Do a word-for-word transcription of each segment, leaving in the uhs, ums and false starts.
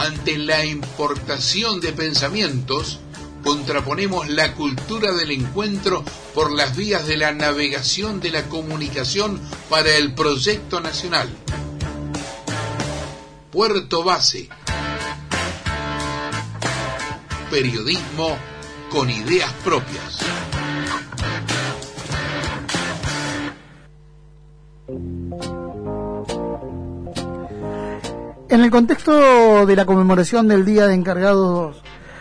Ante la importación de pensamientos, contraponemos la cultura del encuentro por las vías de la navegación de la comunicación para el proyecto nacional. Puerto Base. Periodismo con ideas propias. En el contexto de la conmemoración del Día de Encargados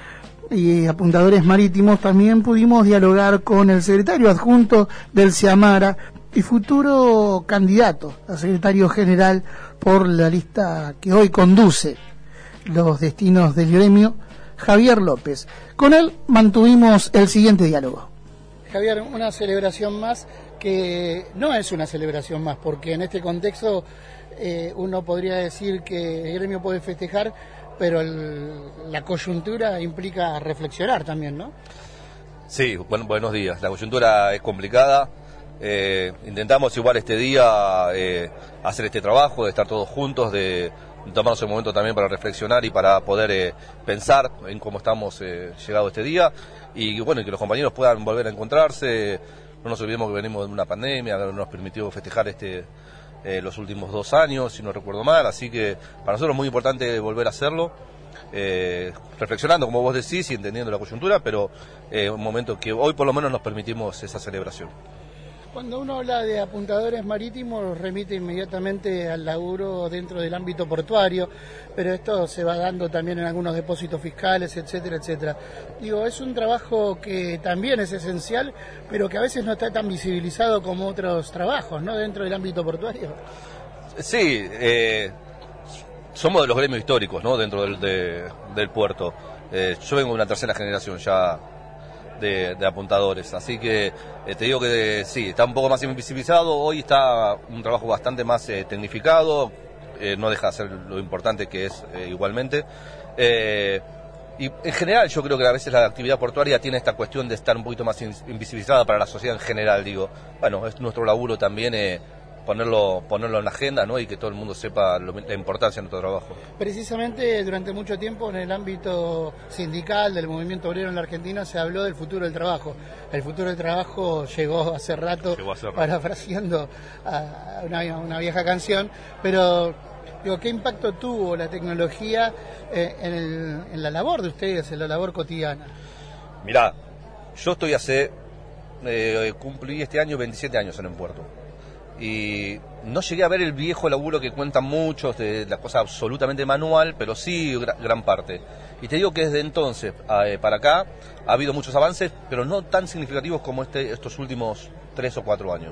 y Apuntadores Marítimos, también pudimos dialogar con el secretario adjunto del SEAMARA y futuro candidato a secretario general por la lista que hoy conduce los destinos del gremio, Javier López. Con él mantuvimos el siguiente diálogo. Javier, una celebración más que no es una celebración más, porque en este contexto eh, uno podría decir que el gremio puede festejar, pero el, la coyuntura implica reflexionar también, ¿no? Sí, bueno, buenos días. La coyuntura es complicada. Eh, intentamos igual este día eh, hacer este trabajo, de estar todos juntos, de tomarnos un momento también para reflexionar y para poder eh, pensar en cómo estamos eh, llegado este día y bueno, y que los compañeros puedan volver a encontrarse. No nos olvidemos que venimos de una pandemia, que no nos permitió festejar este eh, los últimos dos años, si no recuerdo mal, así que para nosotros es muy importante volver a hacerlo, eh, reflexionando, como vos decís, y entendiendo la coyuntura, pero eh, un momento que hoy por lo menos nos permitimos esa celebración. Cuando uno habla de apuntadores marítimos, remite inmediatamente al laburo dentro del ámbito portuario, pero esto se va dando también en algunos depósitos fiscales, etcétera, etcétera. Digo, es un trabajo que también es esencial, pero que a veces no está tan visibilizado como otros trabajos, ¿no?, dentro del ámbito portuario. Sí, eh, somos de los gremios históricos, ¿no?, dentro del, de, del puerto. Eh, yo vengo de una tercera generación ya De, de apuntadores, así que eh, te digo que sí, está un poco más invisibilizado, hoy está un trabajo bastante más eh, tecnificado, eh, no deja de ser lo importante que es eh, igualmente, eh, y en general yo creo que a veces la actividad portuaria tiene esta cuestión de estar un poquito más invisibilizada para la sociedad en general, digo, bueno, es nuestro laburo también eh, ponerlo ponerlo en la agenda, ¿no?, y que todo el mundo sepa lo, la importancia de nuestro trabajo. Precisamente durante mucho tiempo en el ámbito sindical del movimiento obrero en la Argentina se habló del futuro del trabajo. El futuro del trabajo llegó hace rato, llegó hace rato. Parafraseando a una, una vieja canción, pero digo, ¿qué impacto tuvo la tecnología eh, en, el, en la labor de ustedes, en la labor cotidiana? Mirá, yo estoy hace, eh, cumplí este año veintisiete años en el puerto. Y no llegué a ver el viejo laburo que cuentan muchos, de la cosa absolutamente manual, pero sí gra- gran parte. Y te digo que desde entonces eh, para acá ha habido muchos avances, pero no tan significativos como este, estos últimos tres o cuatro años.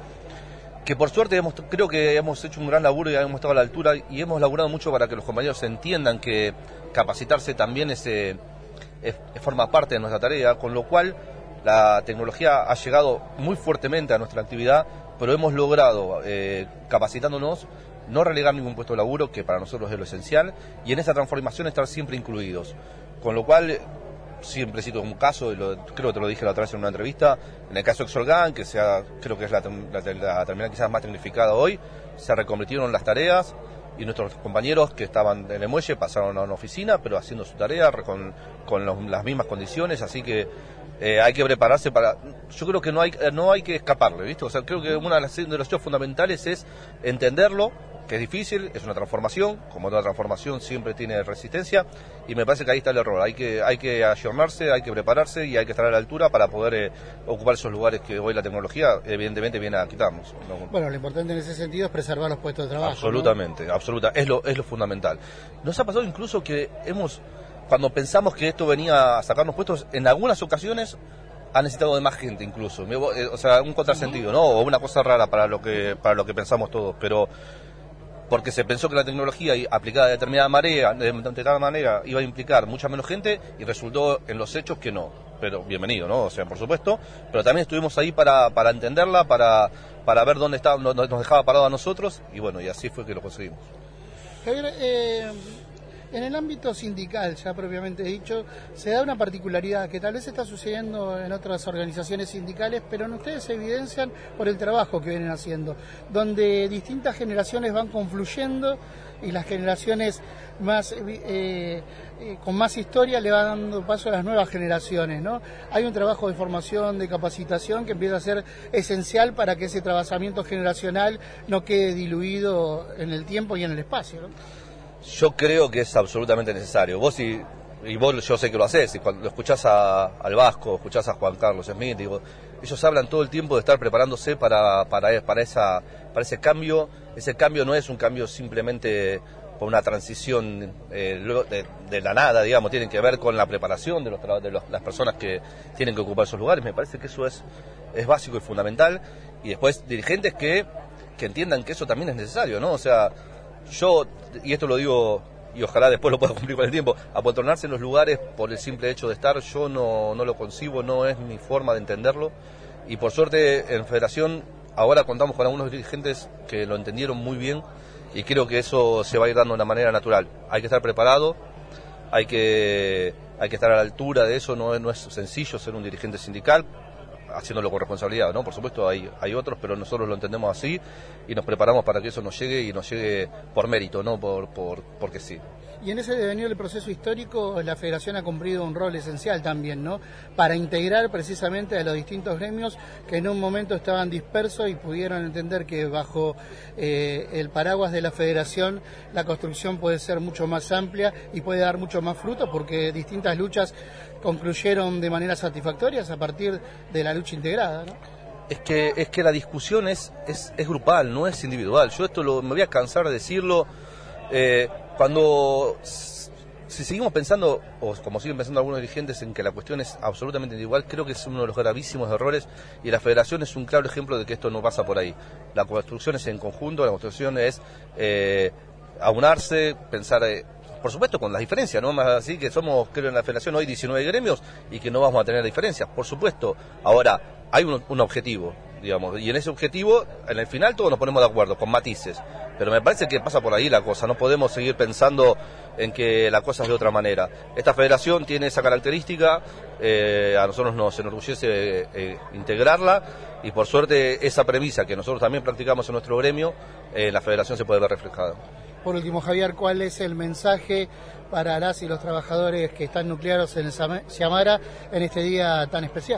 Que por suerte hemos, creo que hemos hecho un gran laburo y hemos estado a la altura y hemos laburado mucho para que los compañeros entiendan que capacitarse también es, eh, es, es forma parte de nuestra tarea, con lo cual la tecnología ha llegado muy fuertemente a nuestra actividad, pero hemos logrado, eh, capacitándonos, no relegar ningún puesto de laburo, que para nosotros es lo esencial, y en esa transformación estar siempre incluidos. Con lo cual, siempre cito un caso, y lo, creo que te lo dije la otra vez en una entrevista, en el caso de Exolgan, que sea, creo que es la, la, la terminal quizás más tecnificada hoy, se reconvirtieron las tareas, y nuestros compañeros que estaban en el muelle pasaron a una oficina, pero haciendo su tarea con, con los, las mismas condiciones, así que Eh, hay que prepararse para... Yo creo que no hay no hay que escaparle, ¿viste? O sea, creo que uno de los hechos fundamentales es entenderlo, que es difícil, es una transformación, como toda transformación siempre tiene resistencia, y me parece que ahí está el error. Hay que hay que ayornarse, hay que prepararse y hay que estar a la altura para poder eh, ocupar esos lugares que hoy la tecnología evidentemente viene a quitarnos, ¿no? Bueno, lo importante en ese sentido es preservar los puestos de trabajo. Absolutamente, ¿no? absoluta, es lo, es lo fundamental. Nos ha pasado incluso que hemos... Cuando pensamos que esto venía a sacarnos puestos, en algunas ocasiones ha necesitado de más gente incluso, o sea, un contrasentido, ¿no? O una cosa rara para lo que para lo que pensamos todos, pero porque se pensó que la tecnología aplicada de determinada manera, de determinada manera iba a implicar mucha menos gente y resultó en los hechos que no. Pero bienvenido, ¿no? O sea, por supuesto, pero también estuvimos ahí para para entenderla, para para ver dónde estaba, nos dejaba parado a nosotros y bueno, y así fue que lo conseguimos. Javier, eh... en el ámbito sindical, ya propiamente dicho, se da una particularidad que tal vez está sucediendo en otras organizaciones sindicales, pero en ustedes se evidencian por el trabajo que vienen haciendo, donde distintas generaciones van confluyendo y las generaciones más eh, eh, con más historia le va dando paso a las nuevas generaciones, ¿no? Hay un trabajo de formación, de capacitación que empieza a ser esencial para que ese trabajamiento generacional no quede diluido en el tiempo y en el espacio, ¿no? Yo creo que es absolutamente necesario. Vos y, y vos yo sé que lo hacés, y cuando lo escuchás a, al Vasco, escuchás a Juan Carlos Smith, digo, ellos hablan todo el tiempo de estar preparándose para, para, para, esa, para ese cambio. Ese cambio no es un cambio simplemente por una transición eh, de, de la nada, digamos, tienen que ver con la preparación de, los, de los, las personas que tienen que ocupar esos lugares. Me parece que eso es, es básico y fundamental. Y después dirigentes que, que entiendan que eso también es necesario, ¿no? O sea, yo, y esto lo digo, y ojalá después lo pueda cumplir con el tiempo, apoltronarse en los lugares por el simple hecho de estar, yo no, no lo concibo, no es mi forma de entenderlo. Y por suerte en Federación ahora contamos con algunos dirigentes que lo entendieron muy bien, y creo que eso se va a ir dando de una manera natural. Hay que estar preparado, hay que, hay que estar a la altura de eso, no es, no es sencillo ser un dirigente sindical, haciéndolo con responsabilidad, ¿no? Por supuesto hay, hay otros, pero nosotros lo entendemos así y nos preparamos para que eso nos llegue, y nos llegue por mérito, no por, por porque sí. Y en ese devenir del proceso histórico, la Federación ha cumplido un rol esencial también, ¿no? Para integrar precisamente a los distintos gremios que en un momento estaban dispersos y pudieron entender que bajo eh, el paraguas de la Federación la construcción puede ser mucho más amplia y puede dar mucho más fruto, porque distintas luchas concluyeron de manera satisfactorias a partir de la lucha integrada, ¿no? Es que, es que la discusión es, es, es grupal, no es individual. Yo esto lo, me voy a cansar de decirlo. Eh, cuando, si seguimos pensando, o como siguen pensando algunos dirigentes, en que la cuestión es absolutamente individual, creo que es uno de los gravísimos errores, y la Federación es un claro ejemplo de que esto no pasa por ahí. La construcción es en conjunto, la construcción es eh, aunarse, pensar... Eh, por supuesto con las diferencias, ¿no? Más así que somos, creo, en la Federación hoy diecinueve gremios y que no vamos a tener diferencias, por supuesto. Ahora, hay un, un objetivo, digamos, y en ese objetivo, en el final todos nos ponemos de acuerdo, con matices, pero me parece que pasa por ahí la cosa, no podemos seguir pensando en que la cosa es de otra manera. Esta Federación tiene esa característica, eh, a nosotros nos enorgullece eh, integrarla, y por suerte esa premisa que nosotros también practicamos en nuestro gremio, eh, en la Federación se puede ver reflejada. Por último, Javier, ¿cuál es el mensaje para las y los trabajadores que están nucleados en el Ciamara en este día tan especial?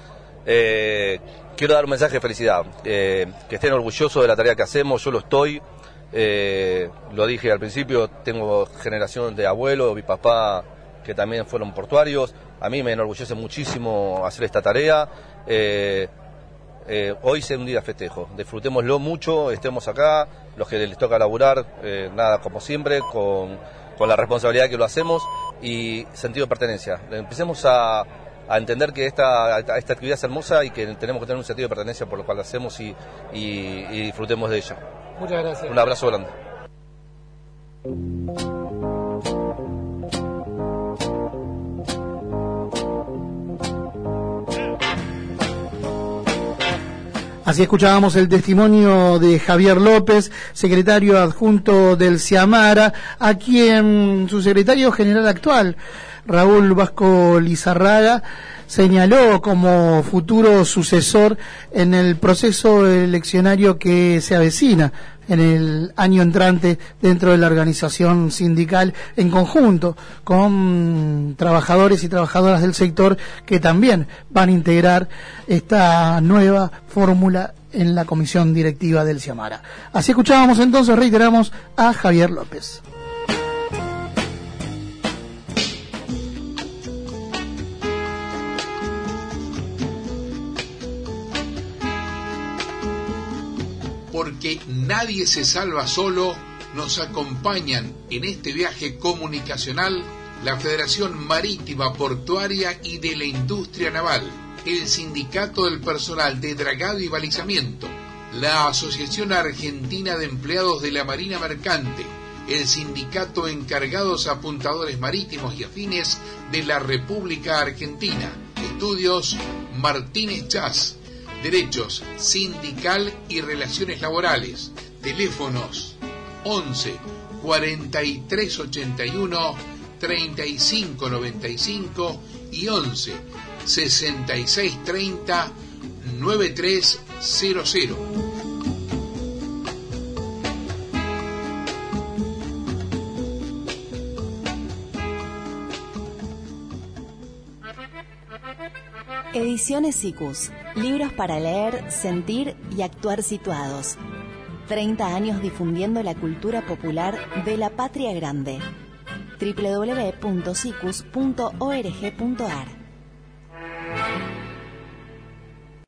Eh, quiero dar un mensaje de felicidad, eh, que estén orgullosos de la tarea que hacemos. Yo lo estoy, eh, lo dije al principio, tengo generación de abuelos, mi papá que también fueron portuarios. A mí me enorgullece muchísimo hacer esta tarea. eh, Eh, hoy sea un día de festejo, disfrutémoslo mucho, estemos acá, los que les toca laburar, eh, nada, como siempre, con, con la responsabilidad que lo hacemos y sentido de pertenencia. Empecemos a, a entender que esta, esta actividad es hermosa y que tenemos que tener un sentido de pertenencia por lo cual la hacemos, y, y, y disfrutemos de ella. Muchas gracias. Un abrazo grande. Así escuchábamos el testimonio de Javier López, secretario adjunto del Ciamara, a quien su secretario general actual, Raúl Vasco Lizarraga, señaló como futuro sucesor en el proceso eleccionario que se avecina en el año entrante dentro de la organización sindical, en conjunto con trabajadores y trabajadoras del sector que también van a integrar esta nueva fórmula en la comisión directiva del Ciamara. Así escuchábamos entonces, reiteramos, a Javier López. Porque nadie se salva solo, nos acompañan en este viaje comunicacional la Federación Marítima, Portuaria y de la Industria Naval, el Sindicato del Personal de Dragado y Balizamiento, la Asociación Argentina de Empleados de la Marina Mercante, el Sindicato Encargados Apuntadores Marítimos y Afines de la República Argentina, Estudios Martínez Chas, Derechos Sindical y Relaciones Laborales, teléfonos once cuarenta y tres ochenta y uno treinta y cinco noventa y cinco y once sesenta y seis treinta noventa y tres cero cero. Ediciones Sikus. Libros para leer, sentir y actuar situados. treinta años difundiendo la cultura popular de la patria grande. doble u doble u doble u punto sikus punto org punto ar